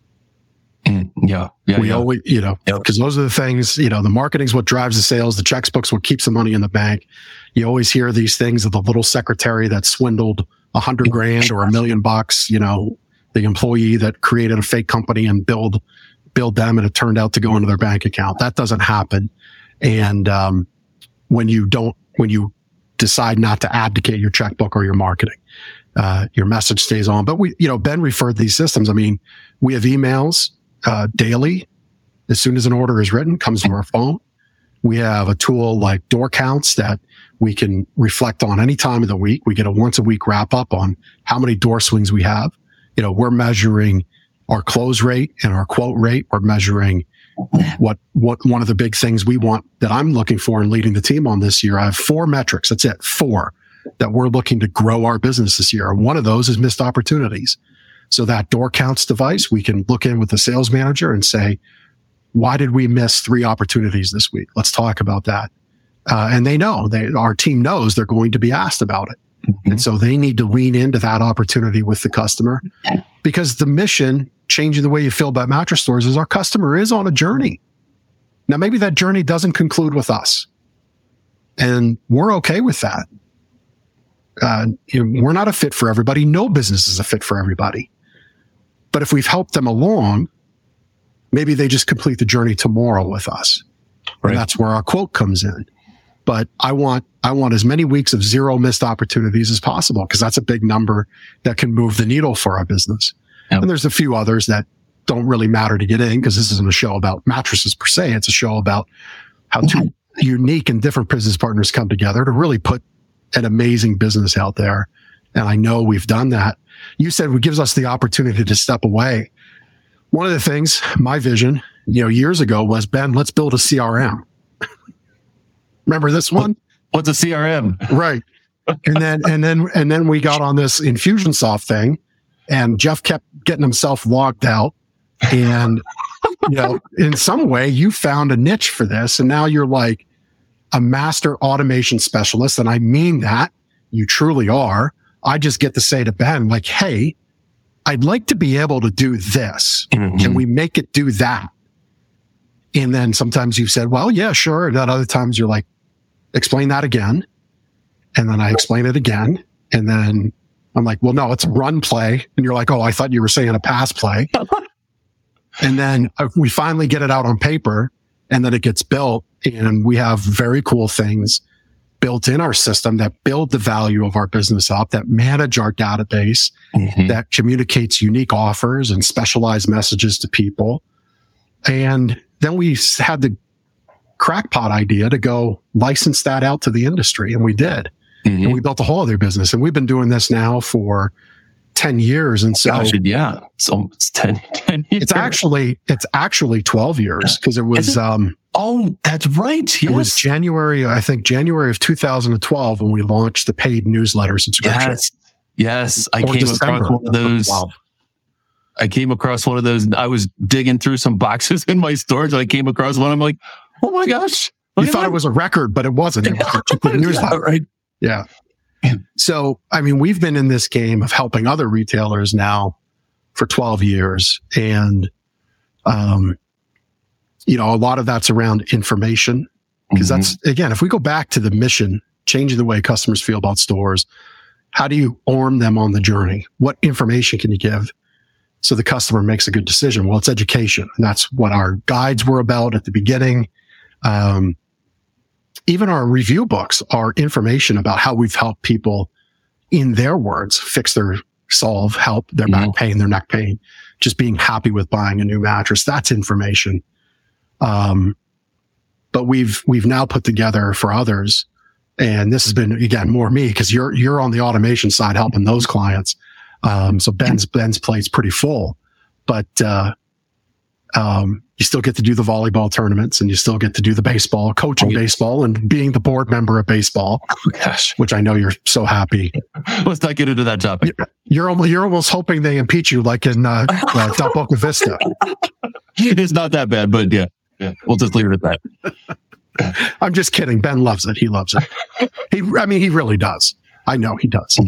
[SPEAKER 1] We always, because those are the things, the marketing's what drives the sales. The checkbook's what keeps the money in the bank. You always hear these things of the little secretary that swindled $100,000 or $1 million, the employee that created a fake company and billed them, and it turned out to go into their bank account. That doesn't happen. And, when you decide not to abdicate your checkbook or your marketing, your message stays on. But Ben referred to these systems. I mean, we have emails, daily. As soon as an order is written, comes to our phone. We have a tool like door counts that we can reflect on any time of the week. We get a once a week wrap up on how many door swings we have. We're measuring our close rate and our quote rate. We're measuring what one of the big things we want that I'm looking for in leading the team on this year. I have 4 metrics. That's it. 4 that we're looking to grow our business this year. And one of those is missed opportunities. So that door counts device, we can look in with the sales manager and say, why did we miss 3 opportunities this week? Let's talk about that. And they know, our team knows they're going to be asked about it. Mm-hmm. And so they need to lean into that opportunity with the customer, because the mission, changing the way you feel about mattress stores, is our customer is on a journey. Now, maybe that journey doesn't conclude with us, and we're okay with that. We're not a fit for everybody. No business is a fit for everybody. But if we've helped them along, maybe they just complete the journey tomorrow with us. Right. And that's where our quote comes in. But I want as many weeks of 0 missed opportunities as possible, because that's a big number that can move the needle for our business. Yep. And there's a few others that don't really matter to get in, because this isn't a show about mattresses per se. It's a show about how 2 unique and different business partners come together to really put an amazing business out there. And I know we've done that. You said it gives us the opportunity to step away. One of the things, my vision, years ago was, Ben, let's build a CRM. Remember this one?
[SPEAKER 2] What's a CRM?
[SPEAKER 1] Right. And then we got on this Infusionsoft thing, and Jeff kept getting himself logged out. And, in some way you found a niche for this. And now you're like a master automation specialist. And I mean that. You truly are. I just get to say to Ben, like, hey, I'd like to be able to do this. Mm-hmm. Can we make it do that? And then sometimes you've said, well, yeah, sure. And then other times you're like, explain that again. And then I explain it again. And then I'm like, well, no, it's a run play. And you're like, oh, I thought you were saying a pass play. And then we finally get it out on paper, and then it gets built. And we have very cool things built in our system that build the value of our business up, that manage our database, mm-hmm. that communicates unique offers and specialized messages to people. And then we had the crackpot idea to go license that out to the industry. And we did. Mm-hmm. And we built a whole other business. And we've been doing this now for 10 years. And so,
[SPEAKER 2] yeah, so it's 10 years.
[SPEAKER 1] It's actually 12 years, because it was,
[SPEAKER 2] oh, that's right. Yes.
[SPEAKER 1] It was January of 2012 when we launched the paid newsletter subscription.
[SPEAKER 2] Yes. I came across one of those. Wow. I came across one of those. I was digging through some boxes in my storage, and I came across one. I'm like, oh my gosh.
[SPEAKER 1] You thought it was a record, but it wasn't. It was a newsletter.
[SPEAKER 2] Right.
[SPEAKER 1] Yeah. So, I mean, we've been in this game of helping other retailers now for 12 years. And, a lot of that's around information, because mm-hmm. that's, again, if we go back to the mission, changing the way customers feel about stores, how do you arm them on the journey? What information can you give so the customer makes a good decision? Well, it's education. And that's what our guides were about at the beginning. Even our review books are information about how we've helped people, in their words, fix their help their mm-hmm. back pain, their neck pain, just being happy with buying a new mattress. That's information. But we've now put together for others, and this has been, again, more me, because you're on the automation side helping those clients. So Ben's plate's pretty full, but You still get to do the volleyball tournaments, and you still get to do the baseball, coaching baseball, and being the board member of baseball.
[SPEAKER 2] Oh, gosh,
[SPEAKER 1] which I know you're so happy.
[SPEAKER 2] Let's not get into that topic.
[SPEAKER 1] You're almost hoping they impeach you, like in Del Boca Vista.
[SPEAKER 2] It's not that bad, but yeah, we'll just leave it at
[SPEAKER 1] that. I'm just kidding. Ben loves it. He loves it. He really does. I know he does.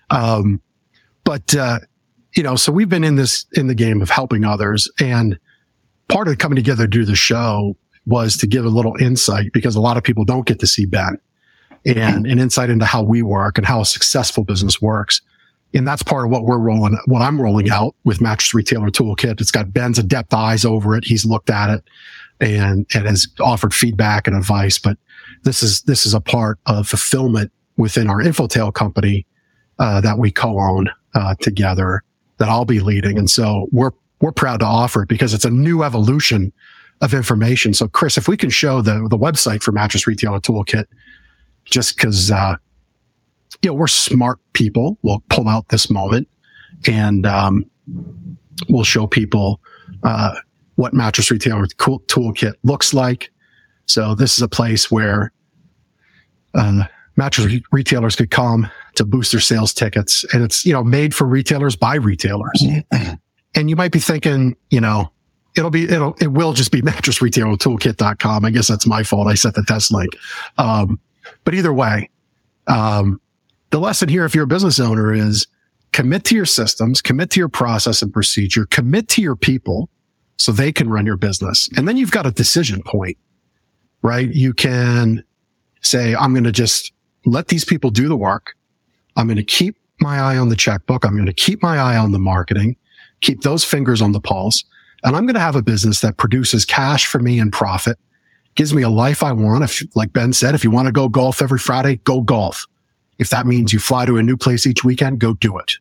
[SPEAKER 1] But so we've been in the game of helping others, and part of coming together to do the show was to give a little insight, because a lot of people don't get to see Ben, and an insight into how we work and how a successful business works. And that's part of what I'm rolling out with Mattress Retailer Toolkit. It's got Ben's adept eyes over it. He's looked at it and has offered feedback and advice. But this is a part of fulfillment within our Infotail company that we co-own together, that I'll be leading. And so we're proud to offer it, because it's a new evolution of information. So Chris, if we can show the website for Mattress Retailer Toolkit, just because we're smart people, we'll pull out this moment and we'll show people what Mattress Retailer Toolkit looks like. So this is a place where mattress retailers could come to boost their sales tickets, and it's made for retailers by retailers. And you might be thinking, it will just be mattressretailertoolkit.com. I guess that's my fault. I set the test link. But either way, the lesson here, if you're a business owner, is commit to your systems, commit to your process and procedure, commit to your people so they can run your business. And then you've got a decision point, right? You can say, I'm going to just let these people do the work. I'm going to keep my eye on the checkbook. I'm going to keep my eye on the marketing, keep those fingers on the pulse. And I'm going to have a business that produces cash for me and profit, gives me a life I want. If, like Ben said, if you want to go golf every Friday, go golf. If that means you fly to a new place each weekend, go do it.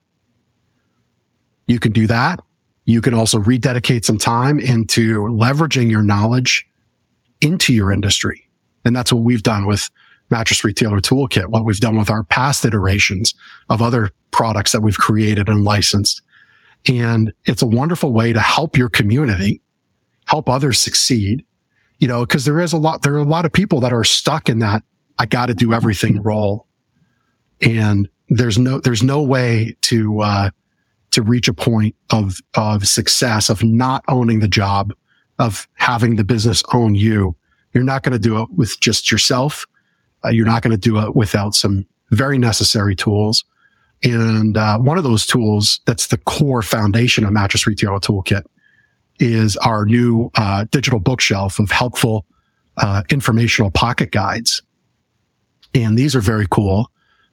[SPEAKER 1] You can do that. You can also rededicate some time into leveraging your knowledge into your industry. And that's what we've done with Mattress Retailer Toolkit, what we've done with our past iterations of other products that we've created and licensed. And it's a wonderful way to help your community, help others succeed, because there are a lot of people that are stuck in that I got to do everything role. And there's no way to reach a point of success, of not owning the job, of having the business own you. You're not going to do it with just yourself. You're not going to do it without some very necessary tools. And one of those tools that's the core foundation of Mattress Retailer Toolkit is our new digital bookshelf of helpful informational pocket guides. And these are very cool.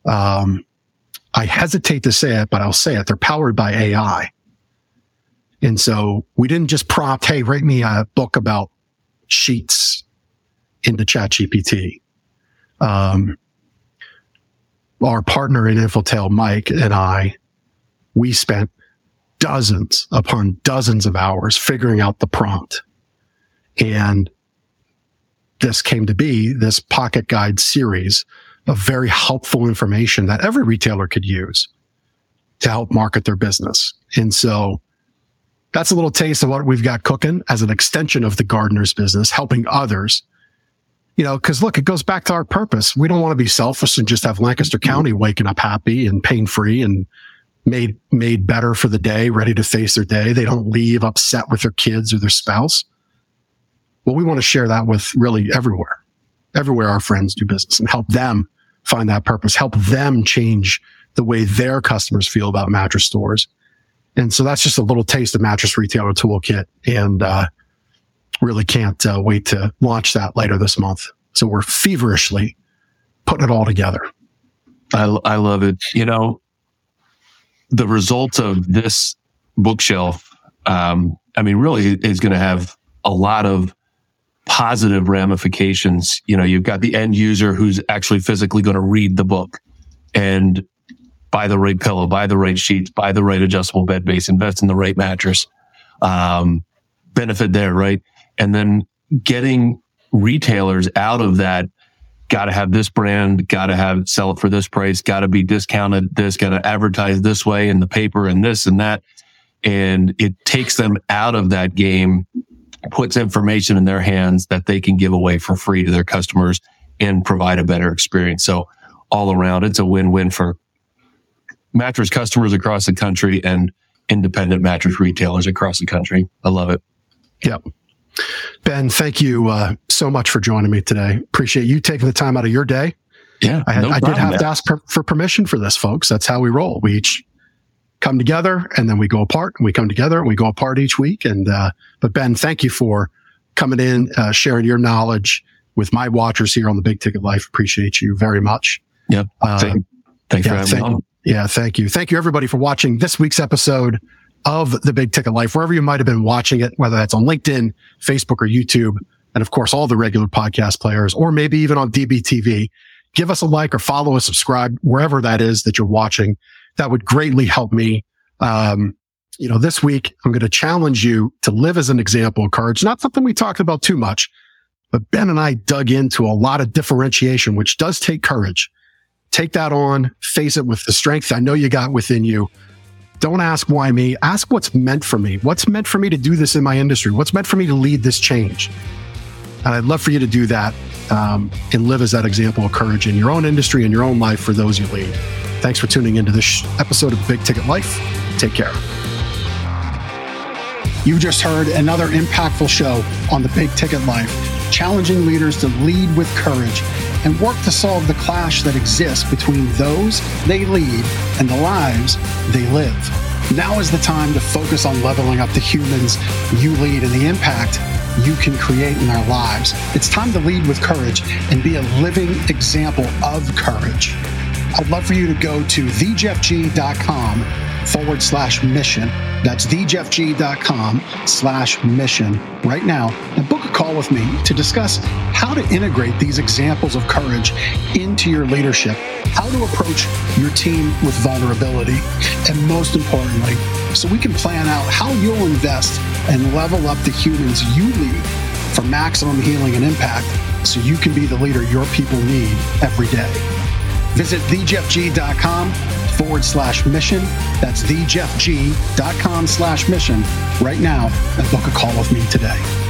[SPEAKER 1] I hesitate to say it, but I'll say it. They're powered by AI. And so we didn't just prompt, hey, write me a book about sheets into ChatGPT. Our partner in Infotail, Mike, and I, we spent dozens upon dozens of hours figuring out the prompt. And this came to be this pocket guide series of very helpful information that every retailer could use to help market their business. And so that's a little taste of what we've got cooking as an extension of the Gardeners business, helping others. Because look, it goes back to our purpose. We don't want to be selfish and just have Lancaster County waking up happy and pain-free and made better for the day, ready to face their day. They don't leave upset with their kids or their spouse. Well, we want to share that with really everywhere our friends do business, and help them find that purpose, help them change the way their customers feel about mattress stores. And so that's just a little taste of Mattress Retailer Toolkit, and really can't wait to launch that later this month. So we're feverishly putting it all together.
[SPEAKER 2] I love it. The results of this bookshelf, really is going to have a lot of positive ramifications. You've got the end user who's actually physically going to read the book and buy the right pillow, buy the right sheets, buy the right adjustable bed base, invest in the right mattress, benefit there, right? And then getting retailers out of that, got to have this brand, got to sell it for this price, got to be discounted this, got to advertise this way in the paper and this and that. And it takes them out of that game puts information in their hands that they can give away for free to their customers and provide a better experience. So all around, it's a win-win for mattress customers across the country and independent mattress retailers across the country. I love it.
[SPEAKER 1] Yep. Ben, thank you so much for joining me today. Appreciate you taking the time out of your day.
[SPEAKER 2] Yeah,
[SPEAKER 1] I did have to ask for permission for this, folks. That's how we roll. We each come together and then we go apart, and we come together and we go apart each week. And but Ben, thank you for coming in, sharing your knowledge with my watchers here on the Big Ticket Life. Appreciate you very much.
[SPEAKER 2] Yep. Thanks for having me on.
[SPEAKER 1] Yeah, thank you. Thank you, everybody, for watching this week's episode of the Big Ticket Life, wherever you might have been watching it, whether that's on LinkedIn, Facebook, or YouTube, and of course, all the regular podcast players, or maybe even on DBTV. Give us a like or follow us, subscribe, wherever that is that you're watching. That would greatly help me. This week, I'm going to challenge you to live as an example of courage. Not something we talked about too much, but Ben and I dug into a lot of differentiation, which does take courage. Take that on, face it with the strength I know you got within you. Don't ask why me. Ask what's meant for me. What's meant for me to do this in my industry? What's meant for me to lead this change? And I'd love for you to do that and live as that example of courage in your own industry and your own life for those you lead. Thanks for tuning into this episode of Big Ticket Life. Take care. You just heard another impactful show on the Big Ticket Life, challenging leaders to lead with courage and work to solve the clash that exists between those they lead and the lives they live. Now is the time to focus on leveling up the humans you lead and the impact you can create in their lives. It's time to lead with courage and be a living example of courage. I'd love for you to go to thejeffg.com/mission. That's thejeffg.com/mission right now and book a call with me to discuss how to integrate these examples of courage into your leadership, how to approach your team with vulnerability, and most importantly, so we can plan out how you'll invest and level up the humans you lead for maximum healing and impact so you can be the leader your people need every day. Visit thejeffg.com/mission. That's thejeffg.com/mission right now and book a call with me today.